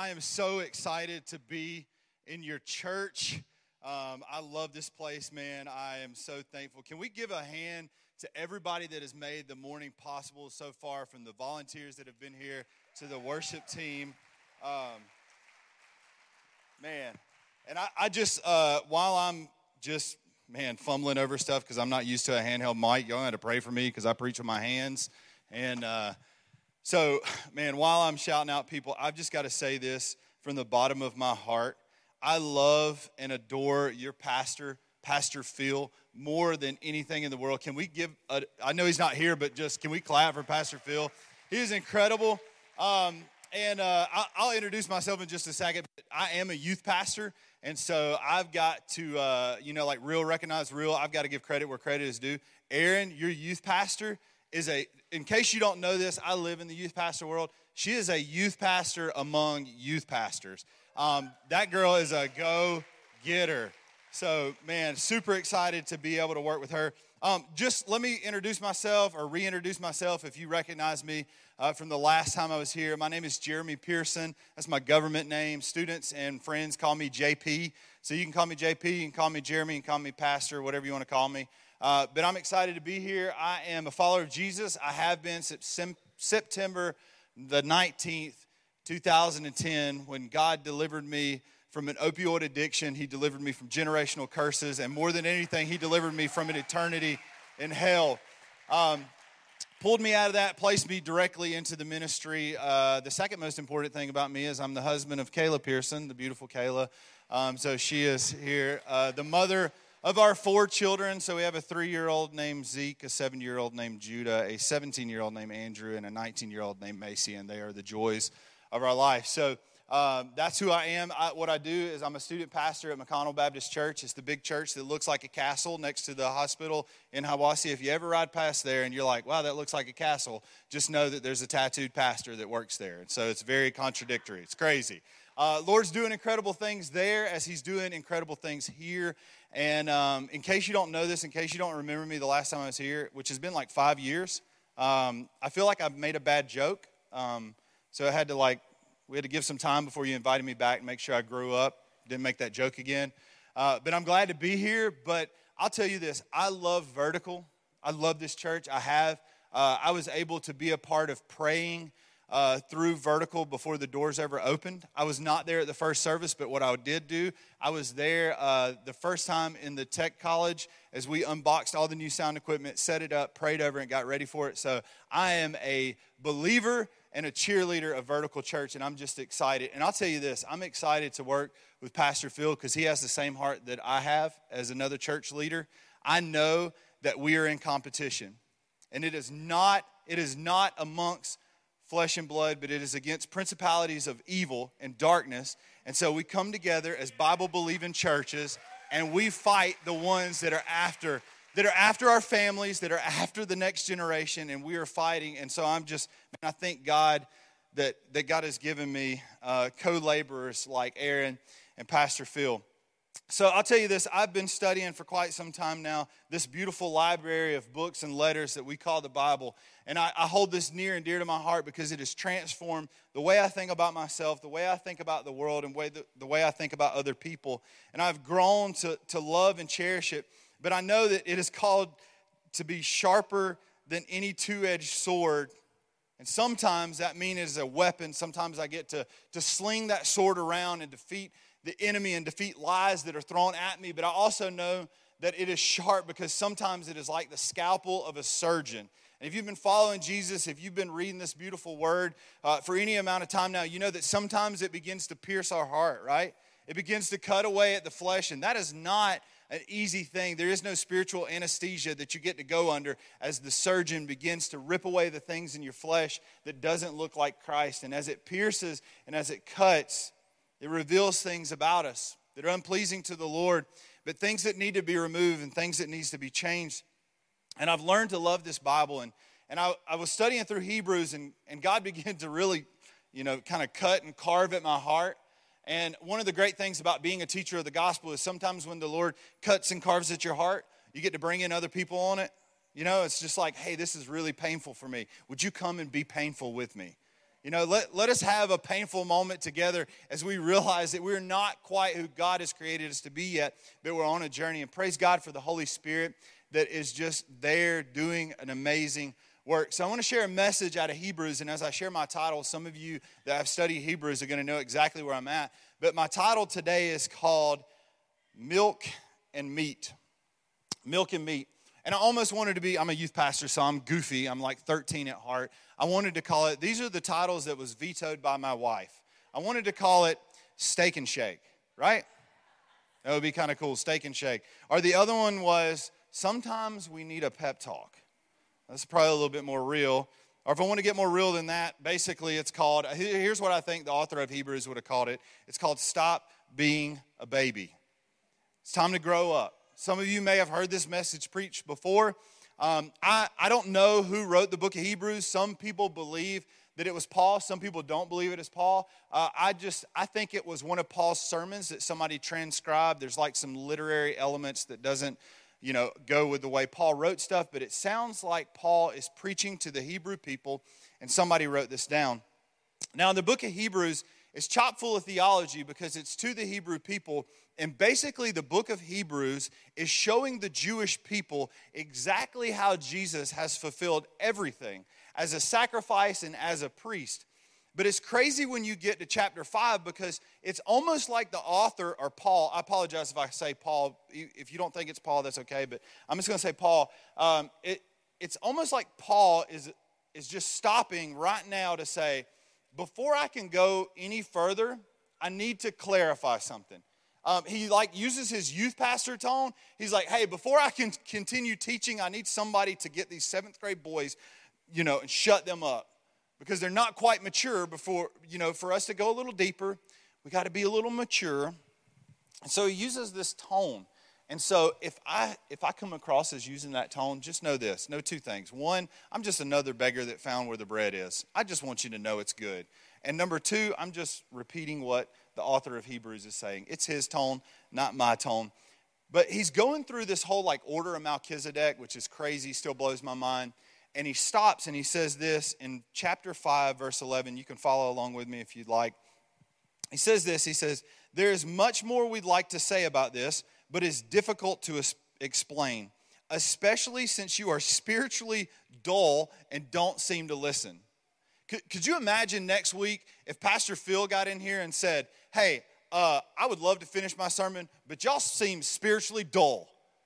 I am so excited to be in your church. I love this place, man. I am so thankful. Can we give a hand to everybody that has made the morning possible so far, from the volunteers that have been here to the worship team? Man, and I just, while I'm just, fumbling over stuff because I'm not used to a handheld mic, y'all have to pray for me because I preach with my hands. And so, while I'm shouting out people, I've just got to say this from the bottom of my heart. I love and adore your pastor, Pastor Phil, more than anything in the world. Can we give, I know he's not here, but just can we clap for Pastor Phil? He is incredible. I'll introduce myself in just a second. I am a youth pastor, and so I've got to, like real recognize real. I've got to give credit where credit is due. Aaron, your youth pastor, in case you don't know this, I live in the youth pastor world. She is a youth pastor among youth pastors. That girl is a go-getter. So, super excited to be able to work with her. Just let me introduce myself or reintroduce myself if you recognize me from the last time I was here. My name is Jeremy Pearson. That's my government name. Students and friends call me JP. So you can call me JP, you can call me Jeremy, you can call me Pastor, whatever you want to call me. But I'm excited to be here. I am a follower of Jesus. I have been since September the 19th, 2010, when God delivered me from an opioid addiction. He delivered me from generational curses, and more than anything, He delivered me from an eternity in hell. Pulled me out of that, placed me directly into the ministry. The second most important thing about me is I'm the husband of Kayla Pearson, the beautiful Kayla. So she is here. The mother of our 4 children. So we have a 3-year-old named Zeke, a 7-year-old named Judah, a 17-year-old named Andrew, and a 19-year-old named Macy, and they are the joys of our life. So that's who I am. What I do is I'm a student pastor at McConnell Baptist Church. It's the big church that looks like a castle next to the hospital in Hiwassee. If you ever ride past there and you're like, wow, that looks like a castle, just know that there's a tattooed pastor that works there. And so it's very contradictory. It's crazy. Lord's doing incredible things there as He's doing incredible things here. And in case you don't know this, in case you don't remember me the last time I was here, which has been like 5 years, I feel like I've made a bad joke. So we had to give some time before you invited me back and make sure I grew up, didn't make that joke again. But I'm glad to be here. But I'll tell you this, I love Vertical. I love this church. I was able to be a part of praying through Vertical before the doors ever opened. I was not there at the first service, but what I did do, I was there the first time in the tech college as we unboxed all the new sound equipment, set it up, prayed over it, got ready for it. So I am a believer and a cheerleader of Vertical Church, and I'm just excited. And I'll tell you this, I'm excited to work with Pastor Phil because he has the same heart that I have as another church leader. I know that we are in competition, and it is not amongst flesh and blood, but it is against principalities of evil and darkness. And so we come together as Bible-believing churches, and we fight the ones that are after our families, that are after the next generation, and we are fighting. And so I thank God that God has given me co-laborers like Aaron and Pastor Phil. So I'll tell you this, I've been studying for quite some time now this beautiful library of books and letters that we call the Bible. And I hold this near and dear to my heart because it has transformed the way I think about myself, the way I think about the world, and the way I think about other people. And I've grown to love and cherish it. But I know that it is called to be sharper than any two-edged sword. And sometimes that means it's a weapon. Sometimes I get to sling that sword around and defeat the enemy and defeat lies that are thrown at me. But I also know that it is sharp because sometimes it is like the scalpel of a surgeon. And if you've been following Jesus, if you've been reading this beautiful word for any amount of time now, you know that sometimes it begins to pierce our heart, right? It begins to cut away at the flesh, and that is not an easy thing. There is no spiritual anesthesia that you get to go under as the surgeon begins to rip away the things in your flesh that doesn't look like Christ. And as it pierces and as it cuts, it reveals things about us that are unpleasing to the Lord, but things that need to be removed and things that needs to be changed. And I've learned to love this Bible. And I was studying through Hebrews, and God began to really, kind of cut and carve at my heart. And one of the great things about being a teacher of the gospel is sometimes when the Lord cuts and carves at your heart, you get to bring in other people on it. It's just like, hey, this is really painful for me. Would you come and be painful with me? You know, let us have a painful moment together as we realize that we're not quite who God has created us to be yet, but we're on a journey. And praise God for the Holy Spirit that is just there doing an amazing work. So I want to share a message out of Hebrews, and as I share my title, some of you that have studied Hebrews are going to know exactly where I'm at. But my title today is called Milk and Meat. Milk and Meat. And I almost wanted to be, I'm a youth pastor, so I'm goofy. I'm like 13 at heart. I wanted to call it, these are the titles that was vetoed by my wife. I wanted to call it Steak and Shake, right? That would be kind of cool, Steak and Shake. Or the other one was, Sometimes We Need a Pep Talk. That's probably a little bit more real. Or if I want to get more real than that, basically it's called, here's what I think the author of Hebrews would have called it. It's called Stop Being a Baby. It's time to grow up. Some of you may have heard this message preached before. I don't know who wrote the book of Hebrews. Some people believe that it was Paul. Some people don't believe it is Paul. I think it was one of Paul's sermons that somebody transcribed. There's like some literary elements that doesn't, go with the way Paul wrote stuff. But it sounds like Paul is preaching to the Hebrew people, and somebody wrote this down. Now, in the book of Hebrews, it's chock full of theology because it's to the Hebrew people. And basically, the book of Hebrews is showing the Jewish people exactly how Jesus has fulfilled everything as a sacrifice and as a priest. But it's crazy when you get to chapter 5 because it's almost like the author, or Paul, I apologize if I say Paul. If you don't think it's Paul, that's okay. But I'm just going to say Paul. It's almost like Paul is just stopping right now to say, before I can go any further, I need to clarify something. He uses his youth pastor tone. He's like, hey, before I can continue teaching, I need somebody to get these 7th grade boys, and shut them up. Because they're not quite mature before, for us to go a little deeper, we got to be a little mature. And so he uses this tone. And so if I come across as using that tone, just know this. Know two things. One, I'm just another beggar that found where the bread is. I just want you to know it's good. And number two, I'm just repeating what the author of Hebrews is saying. It's his tone, not my tone. But he's going through this whole order of Melchizedek, which is crazy, still blows my mind. And he stops and he says this in chapter 5, verse 11. You can follow along with me if you'd like. He says this. He says, there is much more we'd like to say about this, but it's difficult to explain, especially since you are spiritually dull and don't seem to listen. Could you imagine next week if Pastor Phil got in here and said, hey, I would love to finish my sermon, but y'all seem spiritually dull.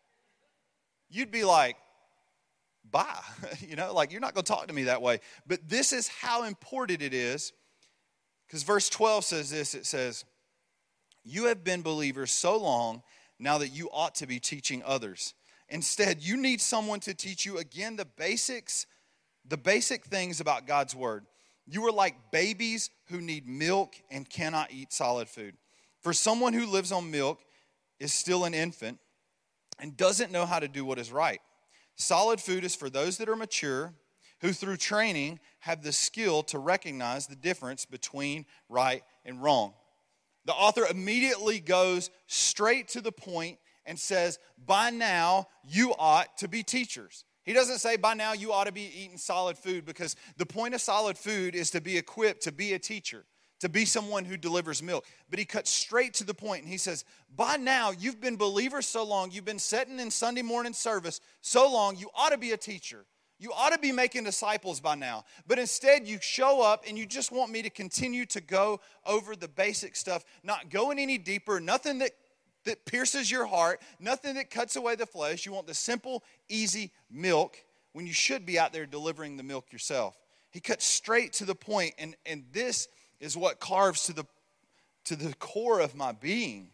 You'd be like, bye. You're not going to talk to me that way. But this is how important it is, because verse 12 says this. It says, you have been believers so long now that you ought to be teaching others. Instead, you need someone to teach you again the basic things about God's word. You are like babies who need milk and cannot eat solid food. For someone who lives on milk is still an infant and doesn't know how to do what is right. Solid food is for those that are mature, who through training have the skill to recognize the difference between right and wrong. The author immediately goes straight to the point and says, by now you ought to be teachers. He doesn't say by now you ought to be eating solid food, because the point of solid food is to be equipped to be a teacher, to be someone who delivers milk. But he cuts straight to the point and he says, by now you've been believers so long, you've been sitting in Sunday morning service so long, you ought to be a teacher. You ought to be making disciples by now. But instead you show up and you just want me to continue to go over the basic stuff, not going any deeper, nothing that pierces your heart, nothing that cuts away the flesh. You want the simple, easy milk when you should be out there delivering the milk yourself. He cuts straight to the point, and this is what carves to the core of my being.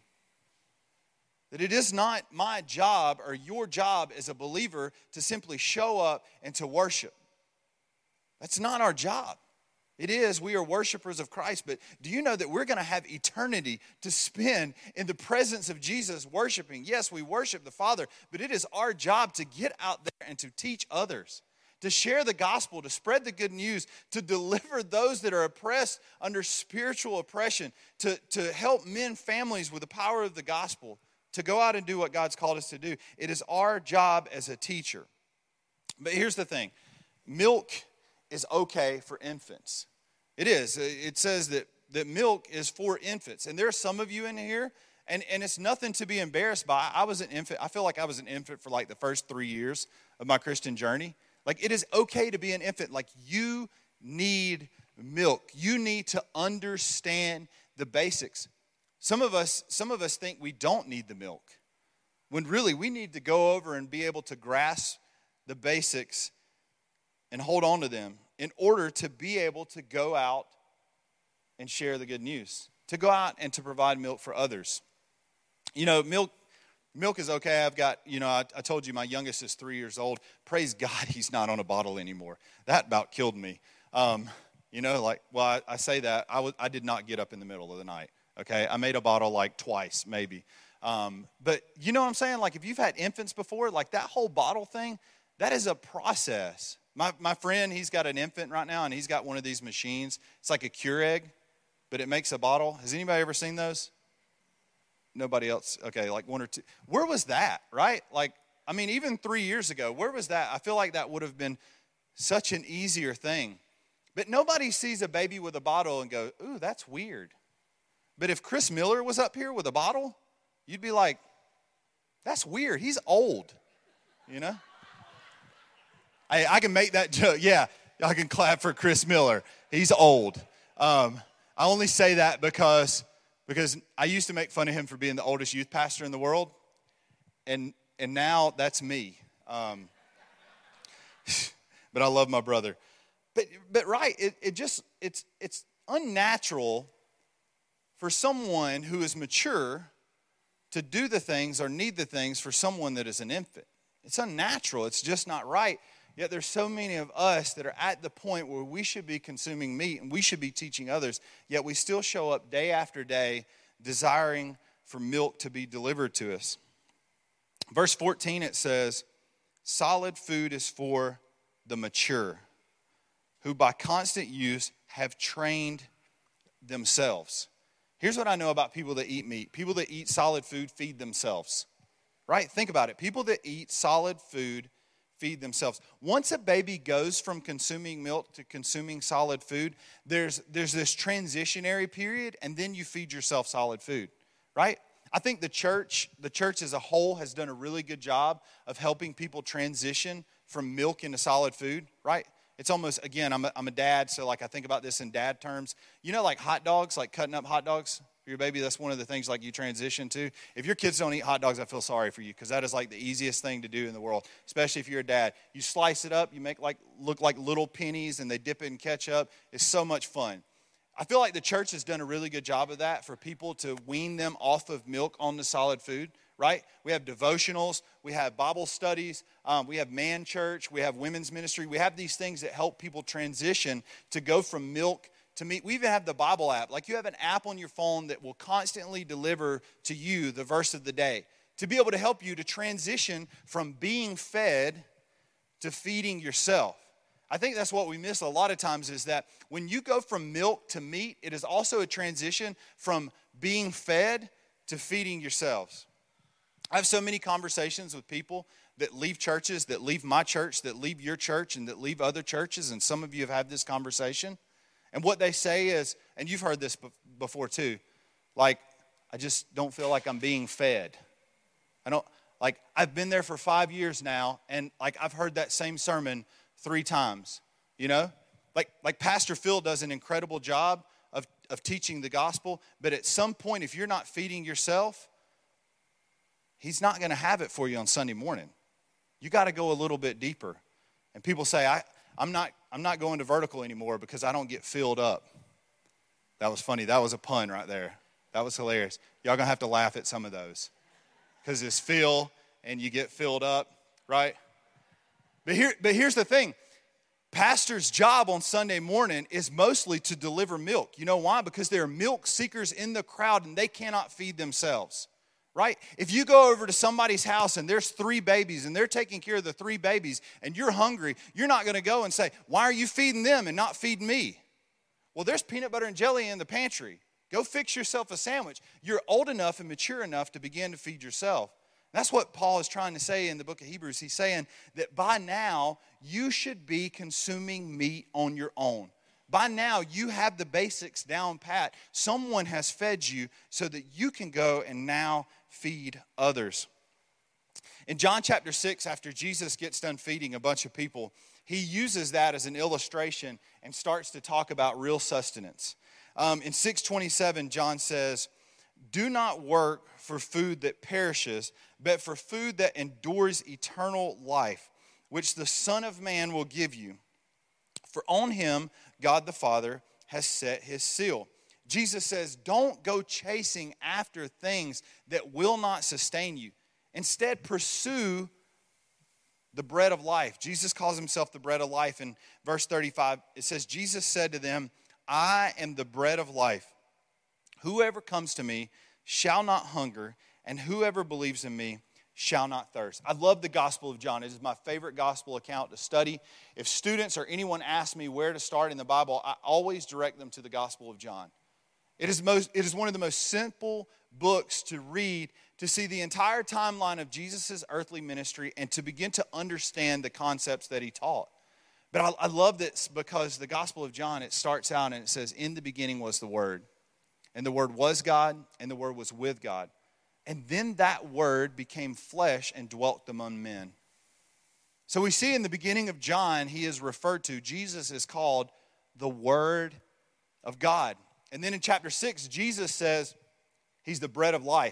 That it is not my job or your job as a believer to simply show up and to worship. That's not our job. It is, we are worshipers of Christ, but do you know that we're going to have eternity to spend in the presence of Jesus worshiping? Yes, we worship the Father, but it is our job to get out there and to teach others, to share the gospel, to spread the good news, to deliver those that are oppressed under spiritual oppression, to help men, families with the power of the gospel, to go out and do what God's called us to do. It is our job as a teacher. But here's the thing. Milk is okay for infants. It is. It says that milk is for infants. And there are some of you in here, and it's nothing to be embarrassed by. I was an infant. I feel like I was an infant for like the first 3 years of my Christian journey. Like, it is okay to be an infant. Like, you need milk. You need to understand the basics. Some of us think we don't need the milk, when really we need to go over and be able to grasp the basics and hold on to them in order to be able to go out and share the good news, to go out and to provide milk for others. You know, milk is okay. I've got, I told you my youngest is 3 years old. Praise God he's not on a bottle anymore. That about killed me. I say that. I did not get up in the middle of the night, okay? I made a bottle like twice, maybe. But you know what I'm saying? Like, if you've had infants before, like that whole bottle thing, that is a process. My friend, he's got an infant right now, and he's got one of these machines. It's like a Keurig, but it makes a bottle. Has anybody ever seen those? Nobody else? Okay, like one or two. Where was that, right? Like, I mean, even 3 years ago, where was that? I feel like that would have been such an easier thing. But nobody sees a baby with a bottle and go, ooh, that's weird. But if Chris Miller was up here with a bottle, you'd be like, that's weird. He's old, you know? I can make that joke. Yeah, I can clap for Chris Miller. He's old. I only say that because I used to make fun of him for being the oldest youth pastor in the world, and now that's me. But I love my brother. But right, it's unnatural for someone who is mature to do the things or need the things for someone that is an infant. It's unnatural. It's just not right. Yet there's so many of us that are at the point where we should be consuming meat and we should be teaching others, yet we still show up day after day desiring for milk to be delivered to us. Verse 14, it says, solid food is for the mature, who by constant use have trained themselves. Here's what I know about people that eat meat. People that eat solid food feed themselves, right? Think about it. People that eat solid food feed themselves. Once a baby goes from consuming milk to consuming solid food, there's this transitionary period, and then you feed yourself solid food, right? I think the church as a whole has done a really good job of helping people transition from milk into solid food, right? It's almost, again, I'm a dad, so like I think about this in dad terms. You know, like hot dogs, like cutting up hot dogs for your baby, that's one of the things like you transition to. If your kids don't eat hot dogs, I feel sorry for you, because that is like the easiest thing to do in the world, especially if you're a dad. You slice it up, you make look like little pennies, and they dip it in ketchup. It's so much fun. I feel like the church has done a really good job of that for people to wean them off of milk onto solid food, right? We have devotionals, we have Bible studies, we have man church, we have women's ministry. We have these things that help people transition to go from milk to meat. We even have the Bible app. Like, you have an app on your phone that will constantly deliver to you the verse of the day, to be able to help you to transition from being fed to feeding yourself. I think that's what we miss a lot of times, is that when you go from milk to meat, it is also a transition from being fed to feeding yourselves. I have so many conversations with people that leave churches, that leave my church, that leave your church, and that leave other churches, and some of you have had this conversation. And what they say is, and you've heard this before too, like, I just don't feel like I'm being fed. I've been there for 5 years now, and like I've heard that same sermon 3 times, you know? Like Pastor Phil does an incredible job of teaching the gospel, but at some point, if you're not feeding yourself, he's not going to have it for you on Sunday morning. You got to go a little bit deeper. And people say, I'm not going to vertical anymore because I don't get filled up. That was funny. That was a pun right there. That was hilarious. Y'all going to have to laugh at some of those, because it's fill and you get filled up, right? But here's the thing. Pastor's job on Sunday morning is mostly to deliver milk. You know why? Because there are milk seekers in the crowd and they cannot feed themselves, right? If you go over to somebody's house and there's 3 babies and they're taking care of the 3 babies and you're hungry, you're not going to go and say, why are you feeding them and not feeding me? Well, there's peanut butter and jelly in the pantry. Go fix yourself a sandwich. You're old enough and mature enough to begin to feed yourself. That's what Paul is trying to say in the book of Hebrews. He's saying that by now, you should be consuming meat on your own. By now, you have the basics down pat. Someone has fed you so that you can go and now feed others. In John chapter 6, after Jesus gets done feeding a bunch of people, he uses that as an illustration and starts to talk about real sustenance. In 6:27, John says, "Do not work for food that perishes, but for food that endures eternal life, which the Son of Man will give you. For on him God the Father has set his seal." Jesus says, don't go chasing after things that will not sustain you. Instead, pursue the bread of life. Jesus calls himself the bread of life. In verse 35, it says, Jesus said to them, "I am the bread of life. Whoever comes to me shall not hunger, and whoever believes in me shall not thirst." I love the Gospel of John. It is my favorite gospel account to study. If students or anyone asks me where to start in the Bible, I always direct them to the Gospel of John. It is one of the most simple books to read, to see the entire timeline of Jesus' earthly ministry and to begin to understand the concepts that he taught. But I love this because the Gospel of John, it starts out and it says, "In the beginning was the Word, and the Word was God, and the Word was with God. And then that Word became flesh and dwelt among men." So we see in the beginning of John, he is referred to, Jesus is called the Word of God. And then in chapter 6, Jesus says he's the bread of life.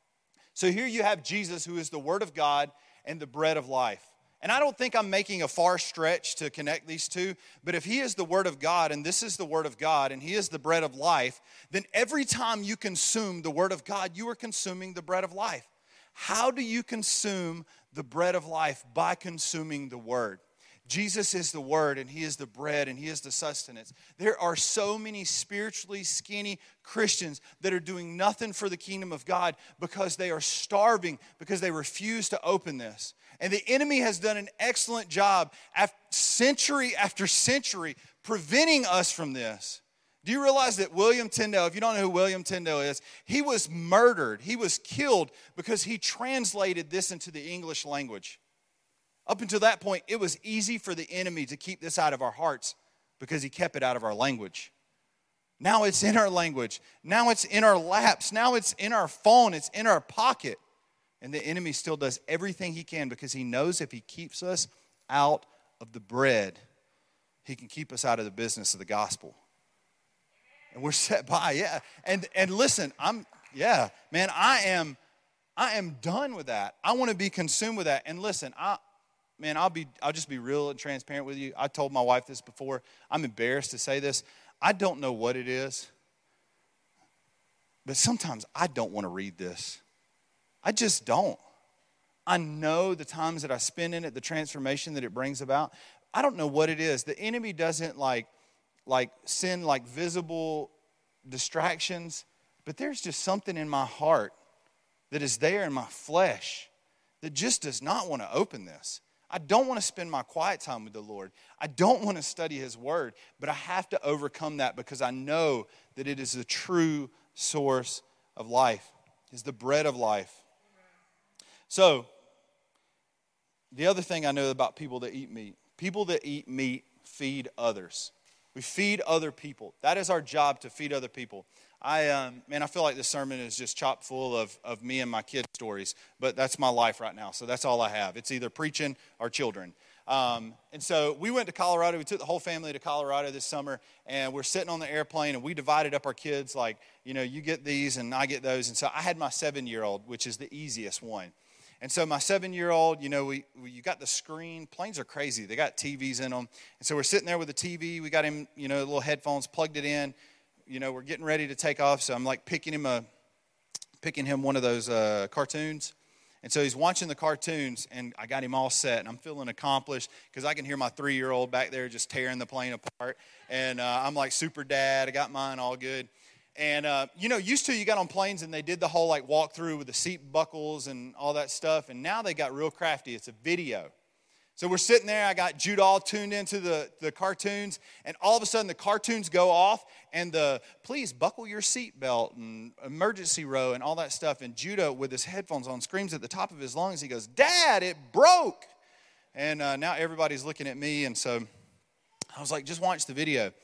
So here you have Jesus, who is the Word of God and the bread of life. And I don't think I'm making a far stretch to connect these two, but if he is the Word of God and this is the Word of God and he is the bread of life, then every time you consume the Word of God, you are consuming the bread of life. How do you consume the bread of life? By consuming the Word. Jesus is the Word, and he is the bread, and he is the sustenance. There are so many spiritually skinny Christians that are doing nothing for the kingdom of God because they are starving, because they refuse to open this. And the enemy has done an excellent job, century after century, preventing us from this. Do you realize that William Tyndale, if you don't know who William Tyndale is, he was murdered, he was killed because he translated this into the English language. Up until that point, it was easy for the enemy to keep this out of our hearts because he kept it out of our language. Now it's in our language. Now it's in our laps. Now it's in our phone. It's in our pocket. And the enemy still does everything he can because he knows if he keeps us out of the bread, he can keep us out of the business of the gospel. And we're set by, yeah. And listen, I am done with that. I want to be consumed with that. And listen, I'll just be real and transparent with you. I told my wife this before. I'm embarrassed to say this. I don't know what it is, but sometimes I don't want to read this. I just don't. I know the times that I spend in it, the transformation that it brings about. I don't know what it is. The enemy doesn't like send like visible distractions, but there's just something in my heart that is there in my flesh that just does not want to open this. I don't want to spend my quiet time with the Lord. I don't want to study his word, but I have to overcome that because I know that it is the true source of life. It's the bread of life. So, the other thing I know about people that eat meat feed others. We feed other people. That is our job, to feed other people. I feel like this sermon is just chock full of me and my kids' stories, but that's my life right now, so that's all I have. It's either preaching or children. And so we went to Colorado. We took the whole family to Colorado this summer, and we're sitting on the airplane, and we divided up our kids like, you get these and I get those. And so I had my 7-year-old, which is the easiest one. And so my 7-year-old, you got the screen. Planes are crazy. They got TVs in them. And so we're sitting there with the TV. We got him, little headphones, plugged it in. We're getting ready to take off. So I'm like picking him one of those cartoons. And so he's watching the cartoons, and I got him all set, and I'm feeling accomplished because I can hear my 3-year-old back there just tearing the plane apart. And I'm like super dad. I got mine all good. And, used to you got on planes and they did the whole like walk through with the seat buckles and all that stuff. And now they got real crafty. It's a video. So we're sitting there. I got Judah all tuned into the cartoons. And all of a sudden the cartoons go off and please buckle your seatbelt and emergency row and all that stuff. And Judah with his headphones on screams at the top of his lungs. He goes, "Dad, it broke." And now everybody's looking at me. And so I was like, just watch the video.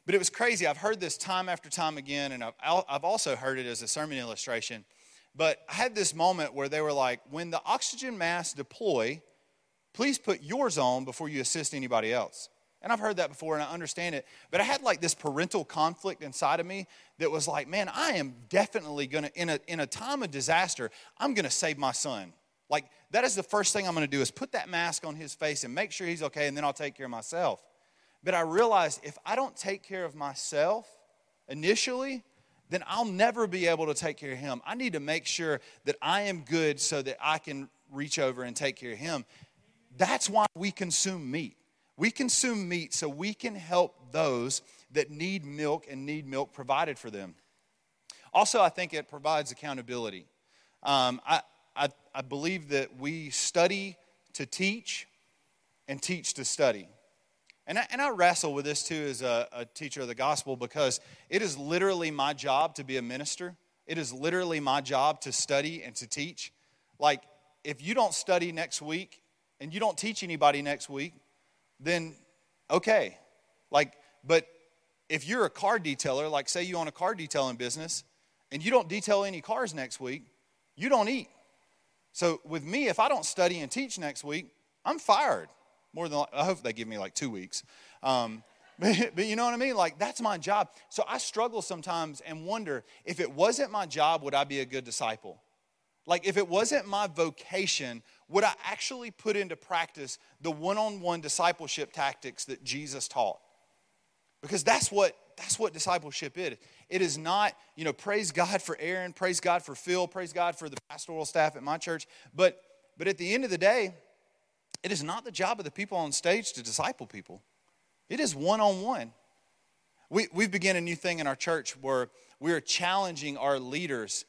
But it was crazy. I've heard this time after time again, and I've also heard it as a sermon illustration. But I had this moment where they were like, when the oxygen masks deploy, please put yours on before you assist anybody else. And I've heard that before, and I understand it. But I had like this parental conflict inside of me that was like, man, I am definitely going to, in a time of disaster, I'm going to save my son. Like, that is the first thing I'm going to do is put that mask on his face and make sure he's okay, and then I'll take care of myself. But I realized if I don't take care of myself initially, then I'll never be able to take care of him. I need to make sure that I am good so that I can reach over and take care of him. That's why we consume meat. We consume meat so we can help those that need milk and need milk provided for them. Also, I think it provides accountability. I believe that we study to teach and teach to study. And I wrestle with this too as a teacher of the gospel, because it is literally my job to be a minister. It is literally my job to study and to teach. Like, if you don't study next week and you don't teach anybody next week, then okay. Like, but if you're a car detailer, like say you own a car detailing business, and you don't detail any cars next week, you don't eat. So with me, if I don't study and teach next week, I'm fired. I hope they give me like 2 weeks. But you know what I mean? Like, that's my job. So I struggle sometimes and wonder, if it wasn't my job, would I be a good disciple? Like, if it wasn't my vocation, would I actually put into practice the one-on-one discipleship tactics that Jesus taught? Because that's what discipleship is. It is not, praise God for Aaron, praise God for Phil, praise God for the pastoral staff at my church. But at the end of the day, it is not the job of the people on stage to disciple people. It is one-on-one. We've begun a new thing in our church where we are challenging our leaders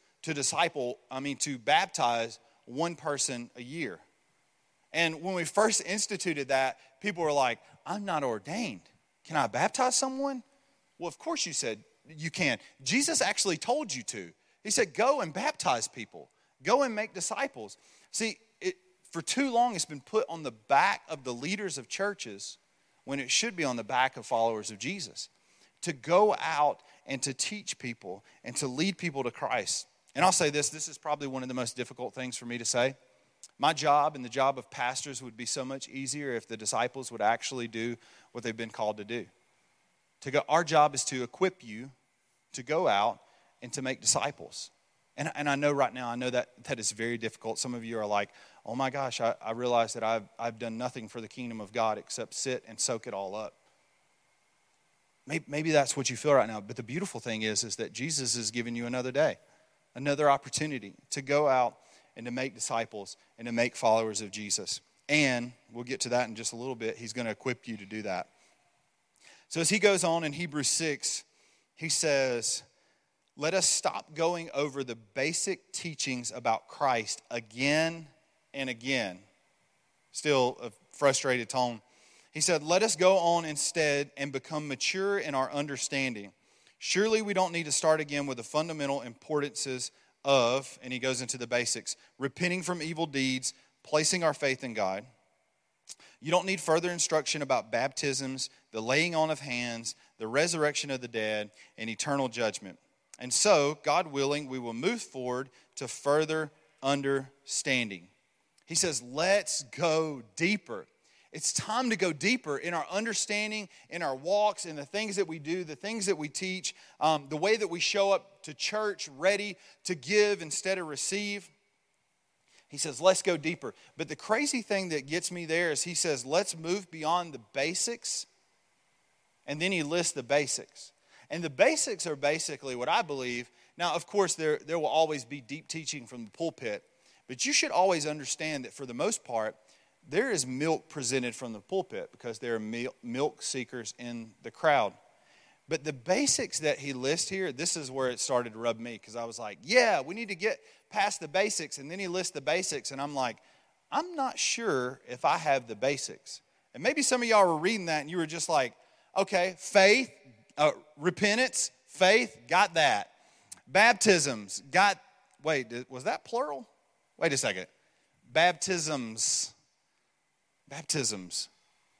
to baptize one person a year. And when we first instituted that, people were like, I'm not ordained. Can I baptize someone? Well, of course you said you can. Jesus actually told you to. He said, go and baptize people. Go and make disciples. See, for too long it's been put on the back of the leaders of churches when it should be on the back of followers of Jesus, to go out and to teach people and to lead people to Christ. And I'll say this is probably one of the most difficult things for me to say. My job and the job of pastors would be so much easier if the disciples would actually do what they've been called to do. Our job is to equip you to go out and to make disciples. And I know right now, that is very difficult. Some of you are like, oh my gosh, I realize that I've done nothing for the kingdom of God except sit and soak it all up. Maybe that's what you feel right now. But the beautiful thing is that Jesus is giving you another day, another opportunity to go out and to make disciples and to make followers of Jesus. And we'll get to that in just a little bit. He's going to equip you to do that. So as he goes on in Hebrews 6, he says, let us stop going over the basic teachings about Christ again and again. Still a frustrated tone. He said, let us go on instead and become mature in our understanding. Surely we don't need to start again with the fundamental importances of, and he goes into the basics, repenting from evil deeds, placing our faith in God. You don't need further instruction about baptisms, the laying on of hands, the resurrection of the dead, and eternal judgment. And so, God willing, we will move forward to further understanding. He says, let's go deeper. It's time to go deeper in our understanding, in our walks, in the things that we do, the things that we teach, the way that we show up to church ready to give instead of receive. He says, let's go deeper. But the crazy thing that gets me there is he says, let's move beyond the basics. And then he lists the basics. And the basics are basically what I believe. Now, of course, there will always be deep teaching from the pulpit. But you should always understand that for the most part, there is milk presented from the pulpit because there are milk seekers in the crowd. But the basics that he lists here, this is where it started to rub me, because I was like, yeah, we need to get past the basics. And then he lists the basics, and I'm like, I'm not sure if I have the basics. And maybe some of y'all were reading that, and you were just like, okay, faith, repentance, faith, got that. Baptisms, was that plural? Wait a second. Baptisms.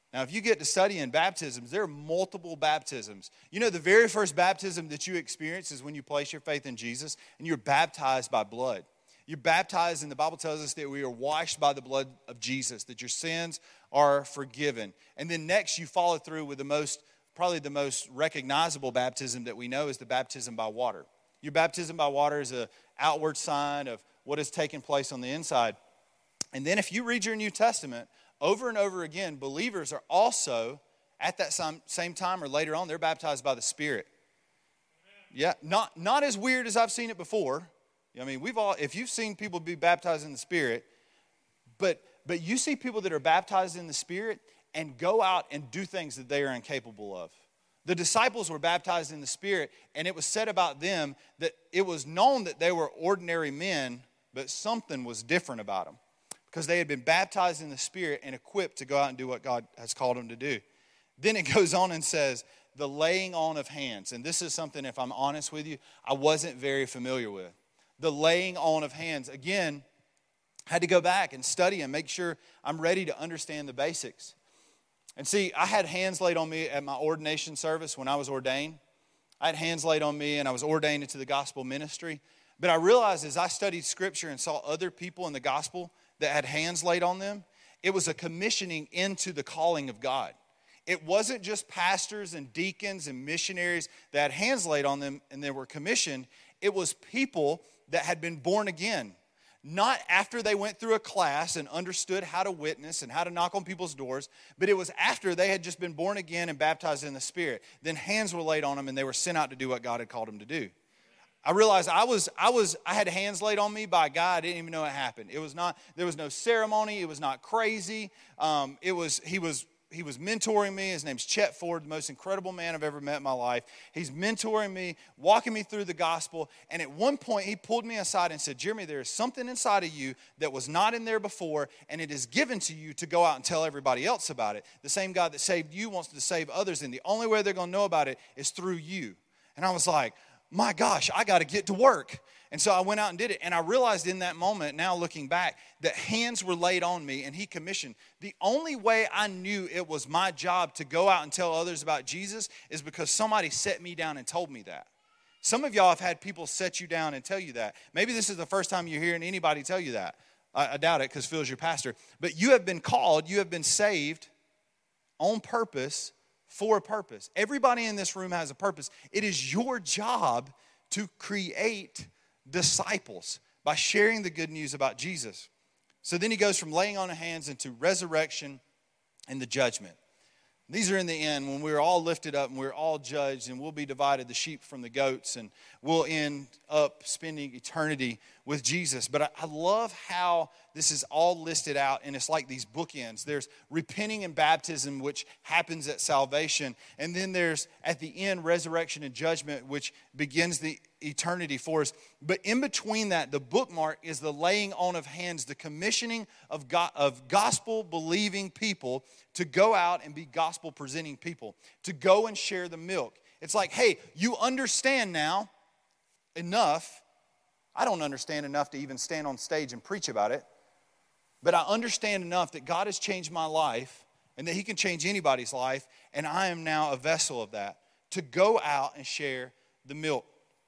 Now, if you get to studying baptisms, there are multiple baptisms. You know, the very first baptism that you experience is when you place your faith in Jesus and you're baptized by blood. You're baptized, and the Bible tells us that we are washed by the blood of Jesus, that your sins are forgiven. And then next, you follow through with probably the most recognizable baptism that we know is the baptism by water. Your baptism by water is an outward sign of what is taking place on the inside. And then if you read your New Testament, over and over again, believers are also, at that same time or later on, they're baptized by the Spirit. Yeah, not as weird as I've seen it before. I mean, if you've seen people be baptized in the Spirit, but you see people that are baptized in the Spirit and go out and do things that they are incapable of. The disciples were baptized in the Spirit, and it was said about them that it was known that they were ordinary men, but something was different about them because they had been baptized in the Spirit and equipped to go out and do what God has called them to do. Then it goes on and says, the laying on of hands. And this is something, if I'm honest with you, I wasn't very familiar with. The laying on of hands. Again, I had to go back and study and make sure I'm ready to understand the basics. And see, I had hands laid on me at my ordination service when I was ordained. I had hands laid on me and I was ordained into the gospel ministry. But I realized as I studied Scripture and saw other people in the gospel that had hands laid on them, it was a commissioning into the calling of God. It wasn't just pastors and deacons and missionaries that had hands laid on them and they were commissioned. It was people that had been born again. Not after they went through a class and understood how to witness and how to knock on people's doors, but it was after they had just been born again and baptized in the Spirit. Then hands were laid on them and they were sent out to do what God had called them to do. I realized I had hands laid on me by a guy. I didn't even know it happened. There was no ceremony. It was not crazy. He was mentoring me. His name's Chet Ford, the most incredible man I've ever met in my life. He's mentoring me, walking me through the gospel. And at one point, he pulled me aside and said, Jeremy, there is something inside of you that was not in there before, and it is given to you to go out and tell everybody else about it. The same God that saved you wants to save others, and the only way they're going to know about it is through you. And I was like, my gosh, I got to get to work. And so I went out and did it. And I realized in that moment, now looking back, that hands were laid on me and he commissioned. The only way I knew it was my job to go out and tell others about Jesus is because somebody set me down and told me that. Some of y'all have had people set you down and tell you that. Maybe this is the first time you're hearing anybody tell you that. I doubt it because Phil's your pastor. But you have been called, you have been saved on purpose for a purpose. Everybody in this room has a purpose. It is your job to create disciples by sharing the good news about Jesus. So then he goes from laying on of hands into resurrection and the judgment. These are in the end when we're all lifted up and we're all judged and we'll be divided, the sheep from the goats, and we'll end up spending eternity with Jesus. But I love how this is all listed out, and it's like these bookends. There's repenting and baptism, which happens at salvation. And then there's, at the end, resurrection and judgment, which begins the eternity for us. But in between that, the bookmark is the laying on of hands, the commissioning of gospel-believing people to go out and be gospel-presenting people, to go and share the milk. It's like, hey, you understand now enough. I don't understand enough to even stand on stage and preach about it, but I understand enough that God has changed my life and that he can change anybody's life, and I am now a vessel of that, to go out and share the milk.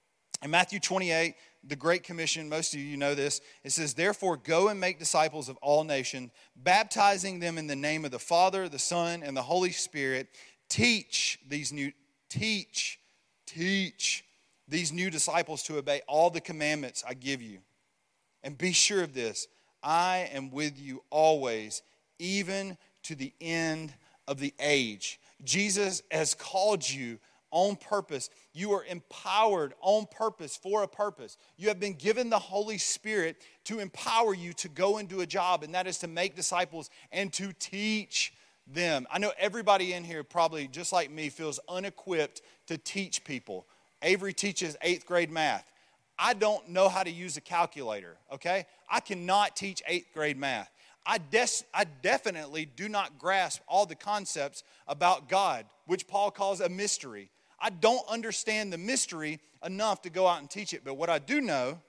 In Matthew 28, the Great Commission, most of you know this, it says, therefore go and make disciples of all nations, baptizing them in the name of the Father, the Son, and the Holy Spirit. Teach these new disciples to obey all the commandments I give you. And be sure of this, I am with you always, even to the end of the age. Jesus has called you on purpose. You are empowered on purpose for a purpose. You have been given the Holy Spirit to empower you to go and do a job, and that is to make disciples and to teach them. I know everybody in here probably, just like me, feels unequipped to teach people. Avery teaches 8th grade math. I don't know how to use a calculator, okay? I cannot teach 8th grade math. I definitely do not grasp all the concepts about God, which Paul calls a mystery. I don't understand the mystery enough to go out and teach it. But what I do know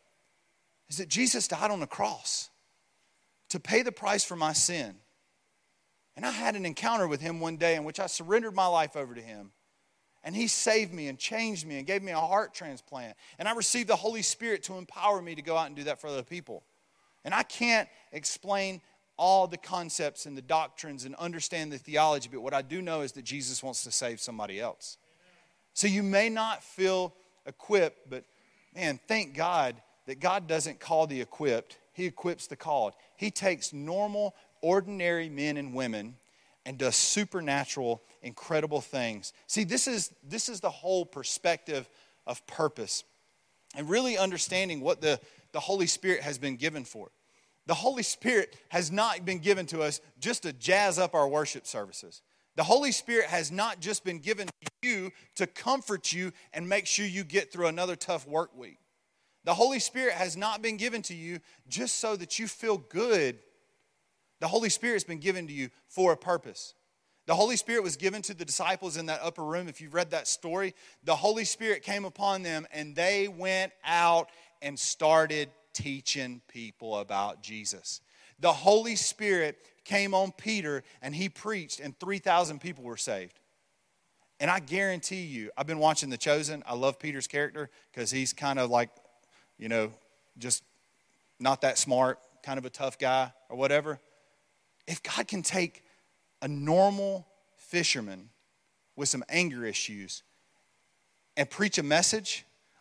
is that Jesus died on the cross to pay the price for my sin. had an encounter with him one day in which I surrendered my life over to him. And he saved me and changed me and gave me a heart transplant. And I received the Holy Spirit to empower me to go out and do that for other people. And I can't explain all the concepts and the doctrines and understand the theology, but what I do know is that Jesus wants to save somebody else. So you may not feel equipped, but man, thank God that God doesn't call the equipped. He equips the called. He takes normal, ordinary men and women and does supernatural, incredible things. See, this is the whole perspective of purpose and really understanding what the Holy Spirit has been given for. The Holy Spirit has not been given to us just to jazz up our worship services. The Holy Spirit has not just been given to you to comfort you and make sure you get through another tough work week. The Holy Spirit has not been given to you just so that you feel good. The Holy Spirit's been given to you for a purpose. The Holy Spirit was given to the disciples in that upper room. If you've read that story, the Holy Spirit came upon them and they went out and started teaching people about Jesus. The Holy Spirit came on Peter and he preached and 3,000 people were saved. And I guarantee you, I've been watching The Chosen. I love Peter's character because he's kind of like, just not that smart, kind of a tough guy or whatever. If God can take a normal fisherman with some anger issues and preach a message,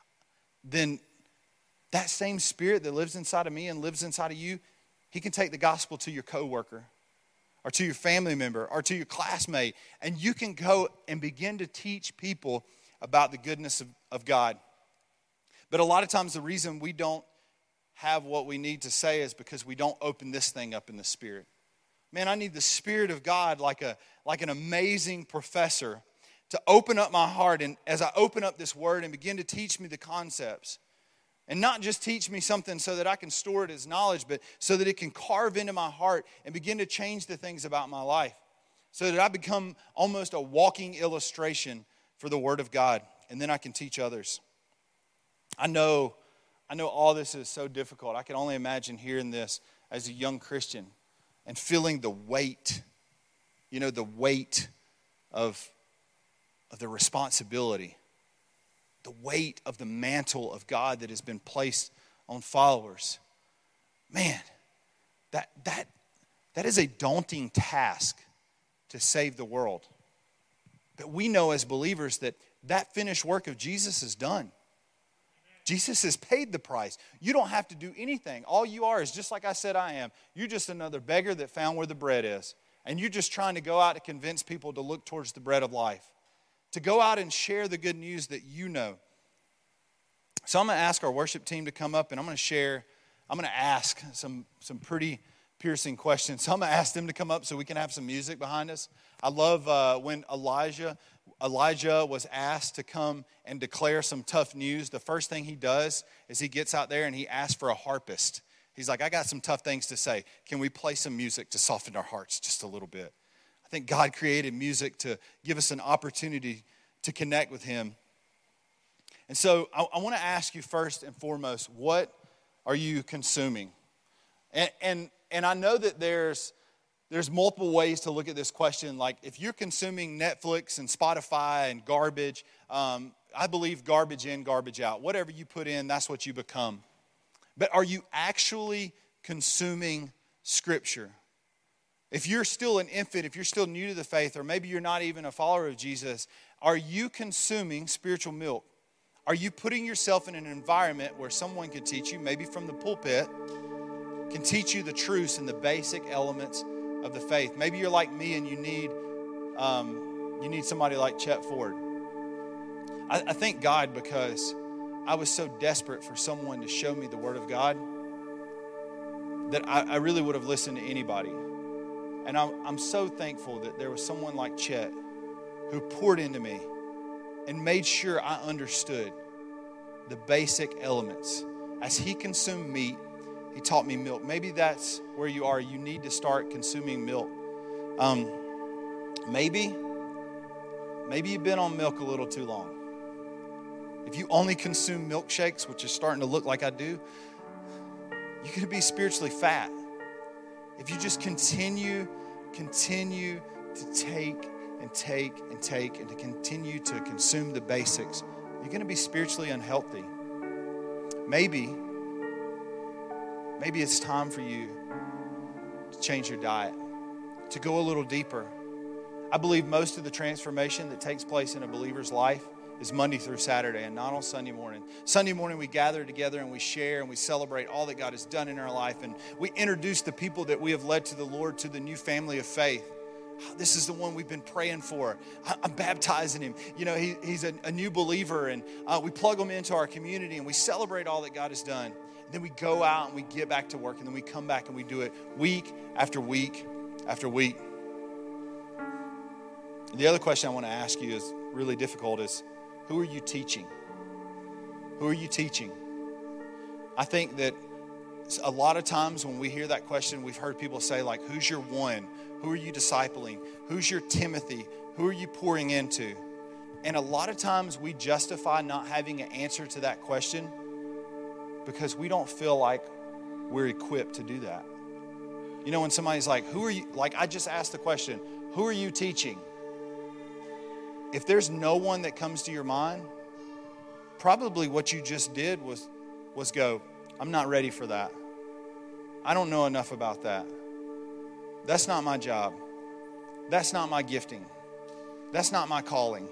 then that same Spirit that lives inside of me and lives inside of you, he can take the gospel to your coworker or to your family member or to your classmate, and you can go and begin to teach people about the goodness of God. But a lot of times the reason we don't have what we need to say is because we don't open this thing up in the Spirit. Man, I need the Spirit of God like an amazing professor to open up my heart, and as I open up this word and begin to teach me the concepts, and not just teach me something so that I can store it as knowledge, but so that it can carve into my heart and begin to change the things about my life, so that I become almost a walking illustration for the Word of God, and then I can teach others. I know all this is so difficult. I can only imagine hearing this as a young Christian and feeling the weight, the weight of the responsibility, the weight of the mantle of God that has been placed on followers. Man, that is a daunting task to save the world. But we know as believers that finished work of Jesus is done. Jesus has paid the price. You don't have to do anything. All you are is just like I said I am. You're just another beggar that found where the bread is. And you're just trying to go out to convince people to look towards the bread of life. To go out and share the good news that you know. So I'm going to ask our worship team to come up and I'm going to ask some pretty piercing questions. So I'm going to ask them to come up so we can have some music behind us. I love when Elijah was asked to come and declare some tough news. The first thing he does is he gets out there and he asks for a harpist. He's like, I got some tough things to say. Can we play some music to soften our hearts just a little bit? I think God created music to give us an opportunity to connect with him. And so I want to ask you first and foremost, what are you consuming? And I know that there's multiple ways to look at this question. Like if you're consuming Netflix and Spotify and garbage, I believe garbage in, garbage out. Whatever you put in, that's what you become. But are you actually consuming Scripture? If you're still an infant, if you're still new to the faith, or maybe you're not even a follower of Jesus, are you consuming spiritual milk? Are you putting yourself in an environment where someone can teach you, maybe from the pulpit, can teach you the truths and the basic elements of the faith? Maybe you're like me and you need somebody like Chet Ford. I thank God because I was so desperate for someone to show me the Word of God that I really would have listened to anybody. And I'm so thankful that there was someone like Chet who poured into me and made sure I understood the basic elements. As he consumed meat, he taught me milk. Maybe that's where you are. You need to start consuming milk. Maybe you've been on milk a little too long. If you only consume milkshakes, which is starting to look like I do, you're going to be spiritually fat. If you just continue to take and take and take and to continue to consume the basics, you're going to be spiritually unhealthy. Maybe it's time for you to change your diet, to go a little deeper. I believe most of the transformation that takes place in a believer's life is Monday through Saturday and not on Sunday morning. Sunday morning we gather together and we share and we celebrate all that God has done in our life, and we introduce the people that we have led to the Lord, to the new family of faith. This is the one we've been praying for. I'm baptizing him. He's a new believer, and we plug him into our community and we celebrate all that God has done. And then we go out and we get back to work, and then we come back and we do it week after week after week. The other question I want to ask you is really difficult is, who are you teaching? Who are you teaching? I think that a lot of times when we hear that question, we've heard people say, like, who's your one? Who are you discipling? Who's your Timothy? Who are you pouring into? And a lot of times we justify not having an answer to that question because we don't feel like we're equipped to do that. When somebody's like, who are you? Like, I just asked the question, who are you teaching? If there's no one that comes to your mind, probably what you just did was go, I'm not ready for that. I don't know enough about that. That's not my job. That's not my gifting. That's not my calling.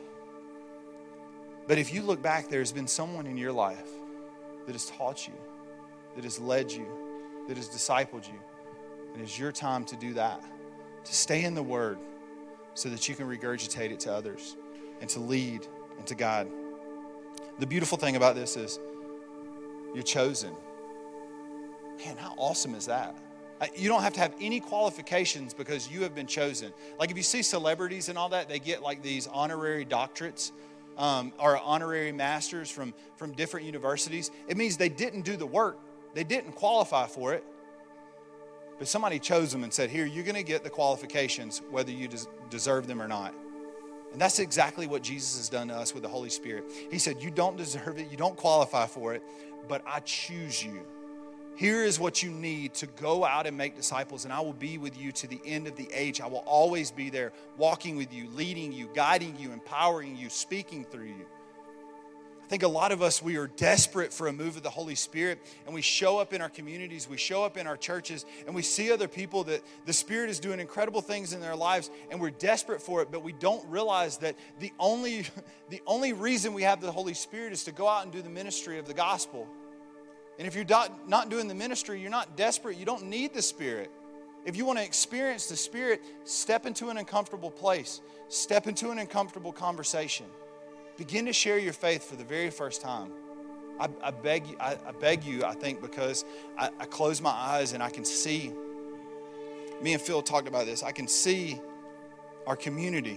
But if you look back, there's been someone in your life that has taught you, that has led you, that has discipled you. And it's your time to do that, to stay in the Word so that you can regurgitate it to others and to lead and to guide. The beautiful thing about this is you're chosen. Man, how awesome is that? You don't have to have any qualifications because you have been chosen. Like if you see celebrities and all that, they get like these honorary doctorates or honorary masters from different universities. It means they didn't do the work. They didn't qualify for it. But somebody chose them and said, here, you're going to get the qualifications whether you deserve them or not. And that's exactly what Jesus has done to us with the Holy Spirit. He said, you don't deserve it, you don't qualify for it, but I choose you. Here is what you need to go out and make disciples, and I will be with you to the end of the age. I will always be there, walking with you, leading you, guiding you, empowering you, speaking through you. I think a lot of us, we are desperate for a move of the Holy Spirit, and we show up in our communities, we show up in our churches, and we see other people that the Spirit is doing incredible things in their lives, and we're desperate for it, but we don't realize that the only reason we have the Holy Spirit is to go out and do the ministry of the gospel. And if you're not doing the ministry, you're not desperate, you don't need the Spirit. If you want to experience the Spirit, step into an uncomfortable place, step into an uncomfortable conversation. Begin to share your faith for the very first time. I beg you, I think, because I close my eyes and I can see, me and Phil talked about this, I can see our community.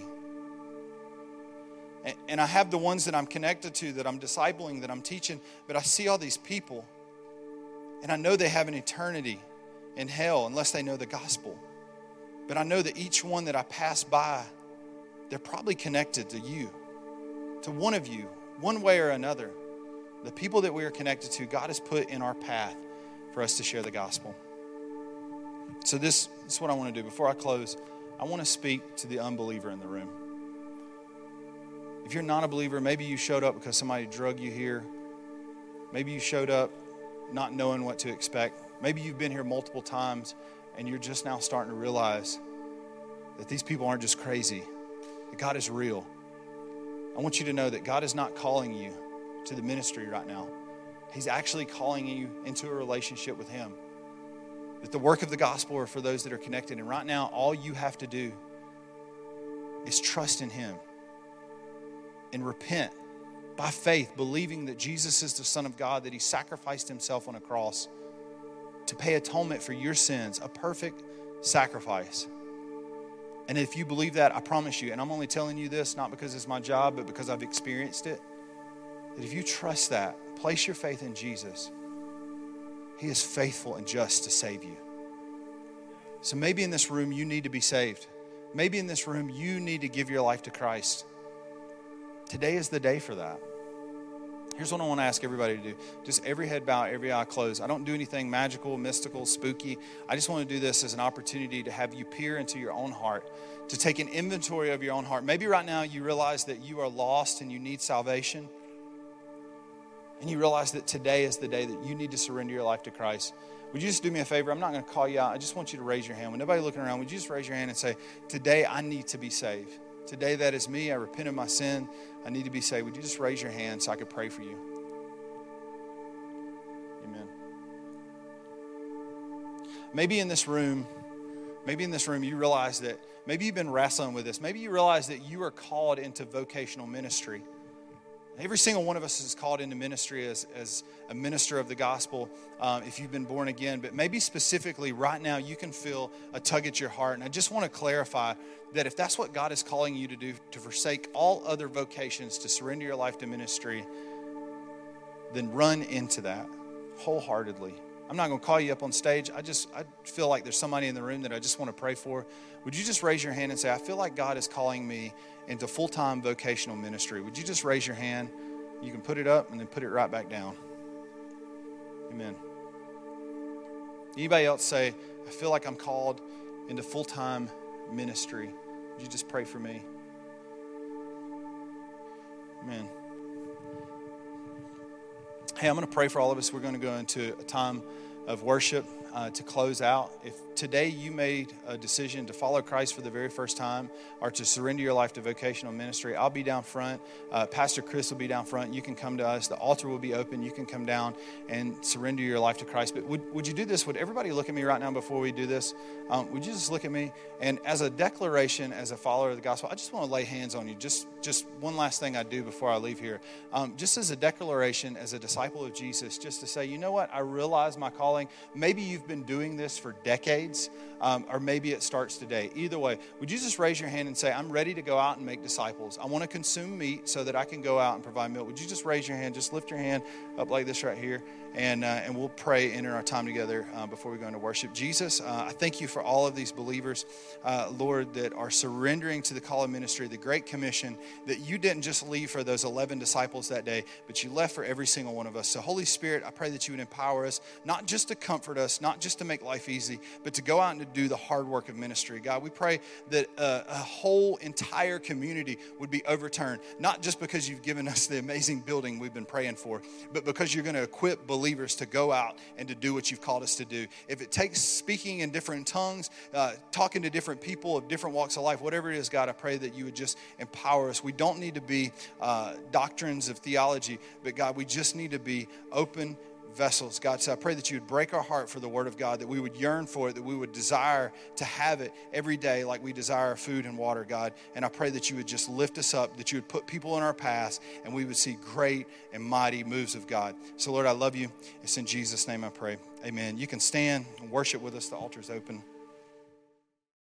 And I have the ones that I'm connected to, that I'm discipling, that I'm teaching, but I see all these people, and I know they have an eternity in hell unless they know the gospel. But I know that each one that I pass by, they're probably connected to you. To one of you, one way or another. The people that we are connected to, God has put in our path for us to share the gospel. So this is what I want to do. Before I close, I want to speak to the unbeliever in the room. If you're not a believer, maybe you showed up because somebody drug you here. Maybe you showed up not knowing what to expect. Maybe you've been here multiple times and you're just now starting to realize that these people aren't just crazy, that God is real. I want you to know that God is not calling you to the ministry right now. He's actually calling you into a relationship with Him. That the work of the gospel are for those that are connected. And right now, all you have to do is trust in Him and repent by faith, believing that Jesus is the Son of God, that He sacrificed Himself on a cross to pay atonement for your sins, a perfect sacrifice. And if you believe that, I promise you, and I'm only telling you this not because it's my job, but because I've experienced it, that if you trust that, place your faith in Jesus, He is faithful and just to save you. So maybe in this room you need to be saved. Maybe in this room you need to give your life to Christ. Today is the day for that. Here's what I want to ask everybody to do. Just every head bow, every eye closed. I don't do anything magical, mystical, spooky. I just want to do this as an opportunity to have you peer into your own heart, to take an inventory of your own heart. Maybe right now you realize that you are lost and you need salvation. And you realize that today is the day that you need to surrender your life to Christ. Would you just do me a favor? I'm not going to call you out. I just want you to raise your hand. When nobody's looking around, would you just raise your hand and say, today I need to be saved. Today that is me. I repent of my sin. I need to be saved. Would you just raise your hand so I could pray for you? Amen. Maybe in this room you realize that maybe you've been wrestling with this. Maybe you realize that you are called into vocational ministry. Every single one of us is called into ministry as a minister of the gospel if you've been born again. But maybe specifically right now you can feel a tug at your heart. And I just want to clarify that if that's what God is calling you to do, to forsake all other vocations, to surrender your life to ministry, then run into that wholeheartedly. I'm not going to call you up on stage. I feel like there's somebody in the room that I just want to pray for. Would you just raise your hand and say, I feel like God is calling me into full-time vocational ministry? Would you just raise your hand? You can put it up and then put it right back down. Amen. Anybody else say, I feel like I'm called into full-time ministry? Would you just pray for me? Amen. Hey, I'm going to pray for all of us. We're going to go into a time of worship to close out. If today you made a decision to follow Christ for the very first time or to surrender your life to vocational ministry, I'll be down front. Pastor Chris will be down front. You can come to us. The altar will be open. You can come down and surrender your life to Christ. But would you do this? Would everybody look at me right now before we do this? Would you just look at me? And as a declaration, as a follower of the gospel, I just want to lay hands on you. Just one last thing I do before I leave here. Just as a declaration, as a disciple of Jesus, just to say, you know what? I realize my calling. Maybe you've been doing this for decades, or maybe it starts today. Either way, would you just raise your hand and say, I'm ready to go out and make disciples. I want to consume meat so that I can go out and provide milk. Would you just raise your hand? Just lift your hand up like this right here, and we'll pray, enter our time together before we go into worship. Jesus, I thank you for all of these believers, Lord, that are surrendering to the call of ministry, the Great Commission, that you didn't just leave for those 11 disciples that day, but you left for every single one of us. So Holy Spirit, I pray that you would empower us, not just to comfort us, not just to make life easy, but to go out and to do the hard work of ministry. God, we pray that a whole entire community would be overturned, not just because you've given us the amazing building we've been praying for, but because you're going to equip believers to go out and to do what you've called us to do. If it takes speaking in different tongues, talking to different people of different walks of life, whatever it is, God, I pray that you would just empower us. We don't need to be doctrines of theology, but God, we just need to be open vessels. God, so I pray that you would break our heart for the word of God, that we would yearn for it, that we would desire to have it every day like we desire food and water, God. And I pray that you would just lift us up, that you would put people in our paths, and we would see great and mighty moves of God. So Lord, I love you. It's in Jesus' name I pray. Amen. You can stand and worship with us. The altar's open.